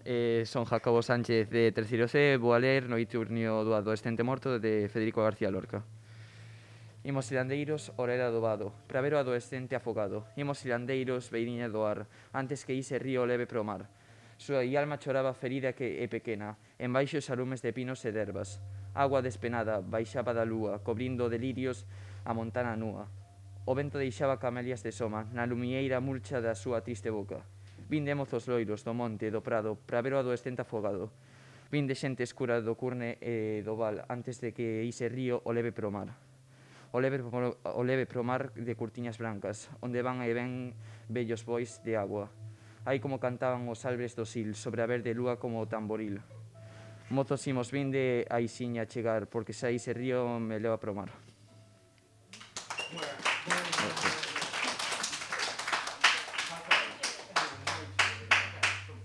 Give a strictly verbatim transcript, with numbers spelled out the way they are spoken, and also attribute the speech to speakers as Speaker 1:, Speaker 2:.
Speaker 1: Eh, son Jacobo Sánchez de Terceiro C, vou a ler Noiturnio do adolescente morto de Federico García Lorca. Imos silandeiros, orera do vado, pra ver o adolescente afogado. Imos silandeiros, beiriña do ar, antes que ise río leve pro mar. Súa alma choraba ferida que é pequena, en baixo os alumes de pinos e dervas. Agua despenada baixaba da lúa, cobrindo de lirios a montana núa. O vento deixaba camelias de soma na lumieira murcha da súa triste boca. Vinde mozos loiros do monte e do prado para ver o adolescente afogado. Vinde xente escura do curne e do val antes de que ise río o leve pro mar. O leve, o leve pro mar de curtiñas blancas, onde van e ven bellos bois de agua. Aí como cantaban os albres do sil sobre a verde lúa como o tamboril. Mozos imos vinde a Isiña chegar, porque xa ise río me leva pro mar.